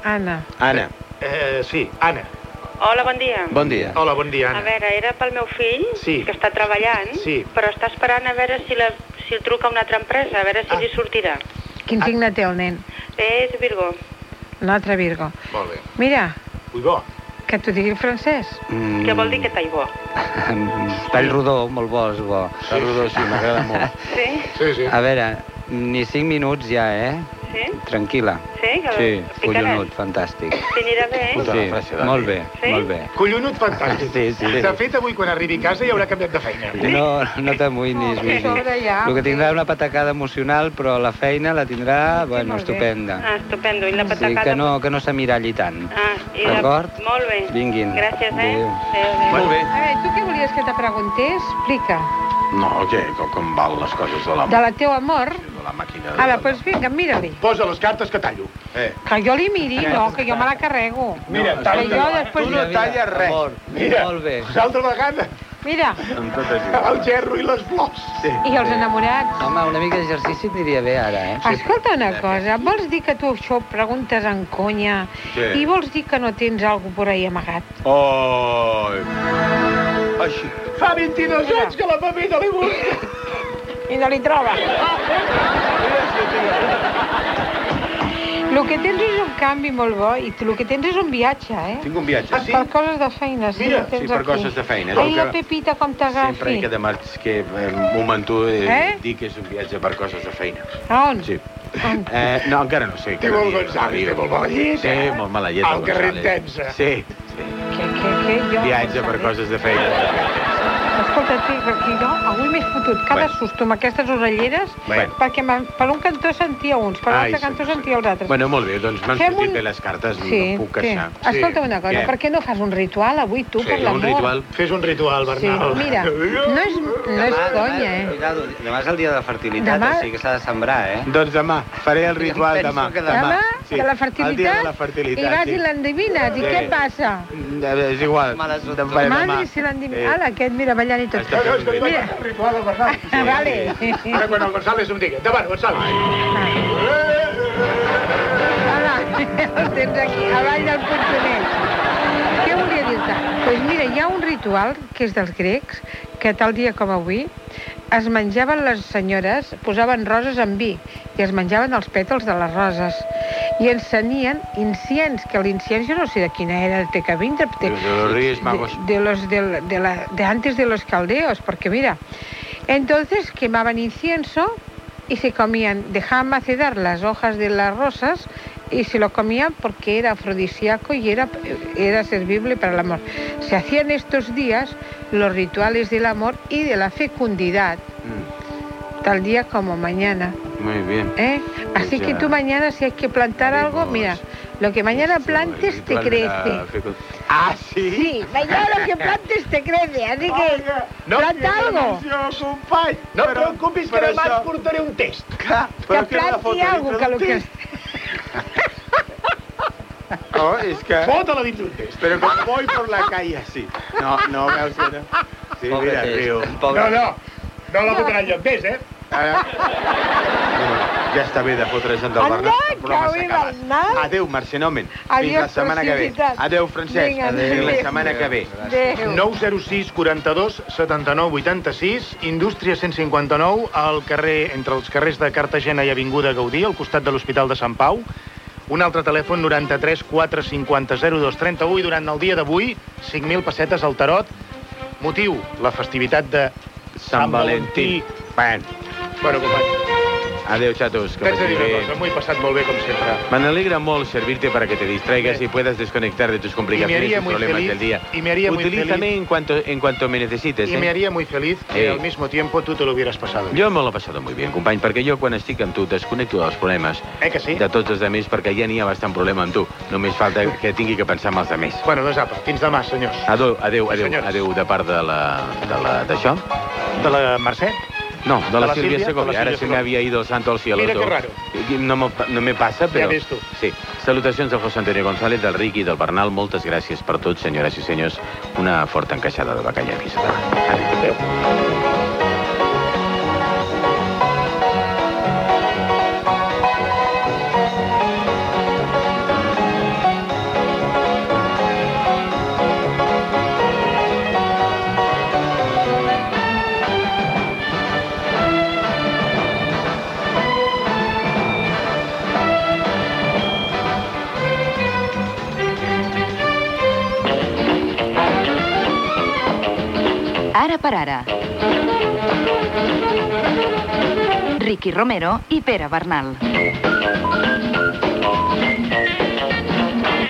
Anna. Anna. Sí, Anna. Hola, bon dia. Bon dia. Hola, bon dia, Anna. A veure, era pel meu fill, Sí. que està treballant, Sí. però està esperant a veure si el truca a una altra empresa, a veure si li sortirà. Quin signe té el nen? És Virgo. Un altre Virgo. Molt bé. Mira, Ui, bo. que t'ho digui francès. Què vol dir que tall bo? Tall rodó, molt bo, és bo. Tall rodó, sí, m'agrada molt. Sí? Sí, sí. A veure, ni 5 minuts ja, Sí? Tranquil·la. Sí? Que Sí, picaràs? collonut, fantàstic. T'anirà bé? Sí, molt bé, Sí? molt bé. Collonut fantàstic. Sí. De fet, avui, quan arribi a casa, ja haurà canviat de feina. No t'amoïnis, Vivi. sobre ja. El que tindrà una patacada emocional, però la feina la tindrà, bueno, molt bé. estupenda. Ah, estupendo. I la Sí, patacada... que no s'emiralli tant. Ah, i D'acord? Molt bé. Vinguin. Gràcies, Adéu. Adéu. Molt bé. A veure, tu què volies que te preguntés? Explica. No, què? Com val les coses de la, De la teu amor? de la màquina? De Ara, doncs vinga, mira-li. Posa les cartes que tallo. Que jo li miri, no, que jo me la carrego. Mira, Que talla. jo després... Tu no talles res. Amor, Mira, molt bé. l'altra vegada, Mira, Amb tot això. el gerro i les flors. Sí. i els enamorats. Home, una mica d'exercici aniria bé ara, Escolta una cosa, vols dir que tu això ho preguntes en conya Què? i vols dir que no tens alguna por ahí amagat? Ai! Així. Fa 22 anys que la família li busca. I no li troba. El que tens és un canvi molt bo i el que tens és un viatge, Tinc un viatge. Ah, sí? Per coses de feina, sí, Mira, ho tens sí, per aquí. coses de feina. Ai, Com la que Pepita, com t'agafi. Sempre que demans que momento dic que és un viatge per coses de feina. A on? Sí. On? No, encara no sé. Té molt González, té molt mala llet, Sí, molt mala llet. Al el carrer González. Intensa. Sí. Què? Jo... Viatge per coses de feina. Escolta, que jo avui m'he fotut cada susto amb aquestes orelleres Bueno. perquè per un cantó sentia uns, per l'altre cantó sentia els altres. Bueno, molt bé, doncs m'han Fem sortit un- bé les cartes, Sí, no puc sí. queixar. Escolta una cosa, Què? per què no fas un ritual avui tu, per Un l'amor? ritual. Fes un ritual, Sí, Bernal. mira, no és conya, Cuidado, demà és el dia de la fertilitat, Demà- o sigui que s'ha de sembrar, Doncs demà, faré el ritual Penso demà. que Demà, Sí, de la el dia fertilitat, de la fertilitat, i vas sí. i l'endevines, i Sí. què passa? És igual. Mala sort. Faré demà. Madre, si l'endevines... Ara, aquest, mira, ballant i tot. Està No, és que li vaig Mira. fer un ritual al Bernal. Ah, vale. Ara, quan el González em digui. Endavant, González. Hola, els tens aquí, avall del punxonet. Què volia dir-te? Doncs mira, hi ha un ritual, que és dels grecs, que tal dia com avui es menjaven les senyores, posaven roses en vi i es menjaven els pètals de les roses i encenien inciens, que l'inciens jo no sé de quina era, té que vindre De los Reyes Magos. de antes de los caldeos, porque mira, entonces quemaban incienso y se comían, dejaban macedar las hojas de las rosas y se lo comían porque era afrodisíaco y era servible para el amor. Se hacían estos días los rituales del amor y de la fecundidad, tal día como mañana. Muy bien. Así Pues que ya tú mañana, si hay que plantar algo, haremos mira, lo que mañana plantes te crece. Ah, sí? Sí, mañana lo que plantes te crece, así que planta algo. company. No et preocupis, que per demà això- et portaré un test. Clar, Que però que la foto planti algo, dintre que lo d'un que... test. Oh, és que... Fota-la dins un test. Pero como voy por la calle así. No, veus que no. Sí, Pobre mira, test. riu. Pobre. No la fotrà enlloc més, Ara... Ja està bé de fotre's en del Anda, Bernat. El programa que s'acaba. Bernat. Adéu, Marcenomen. Fins Adiós, la setmana que ve. preciositat. Adéu, Francesc. Vinga, Fins la adéu. setmana que ve. Adéu. 906 42 79 86, Indústria 159, al carrer, entre els carrers de Cartagena i Avinguda Gaudí, al costat de l'Hospital de Sant Pau. Un altre telèfon, 93 450 02 31, i durant el dia d'avui, 5.000 pessetes al tarot. Motiu, la festivitat de Sant Valentí. Bueno, company, Adéu, chatos. Que t'haig de vagi dir una bé. cosa, m'ho he passat molt bé, com sempre. Me alegra molt servirte para que te distraigas y puedas desconectar de tus complicaciones haría y muy problemas feliz, del día. y me haría muy Utilízame en cuanto me necesites. Y me haría muy feliz que al mismo tiempo tú te lo hubieras pasado. Jo me l'he passat molt bé, company, perquè jo quan estic amb tu desconnecto dels problemes Que sí? de tots els altres, perquè ja n'hi ha bastant problema amb tu. Només falta que tingui que pensar en els altres. Bueno, doncs apa, fins demà, senyors. Adéu, senyores. adéu, de part d'això? De la Mercè? No, de la la Sílvia Sílvia? Segovia. De la Ara Sílvia se me había ido el santo al cielo. Mira que raro. No me passa, però... Ja ves tu. Sí. Salutacions del José Antonio González, del Riqui i del Bernal. Moltes gràcies per tot, senyores i senyors. Una forta encaixada de bacallà aquí sota. Adéu. Ara per ara. Ricky Romero i Pere Bernal.